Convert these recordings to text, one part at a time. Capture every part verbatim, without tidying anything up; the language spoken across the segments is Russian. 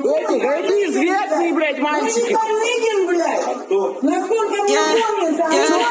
Эти, эти известные, блядь, мальчики. Насколько мне помнится,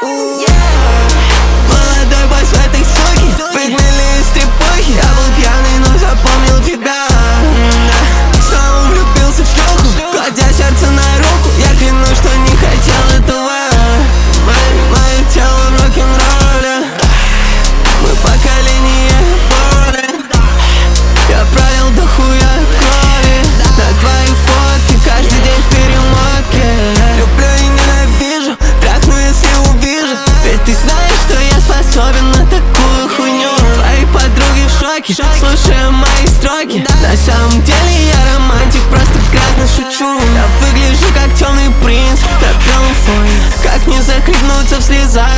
молодой бой с этой суки, подняли из трепухи. Я был пьяный, но запомнил тебя. Снова влюбился в шлюху, кладя сердце на руку. Я клянусь, что не хотел этого. Мое тело в рок-н-ролле, мы поколение боли. Я пролил до хуя крови на твои фотки, каждый день в перемотке. Люблю и ненавижу, трахну, если увижу. Ведь ты знаешь, что я способен на такую хуйню. Твои подруги в шоке, слушая мои строки. На самом деле я романтик, просто грязно шучу. Я выгляжу как темный принц на белом фоне. Как не захлебнуться в слезах,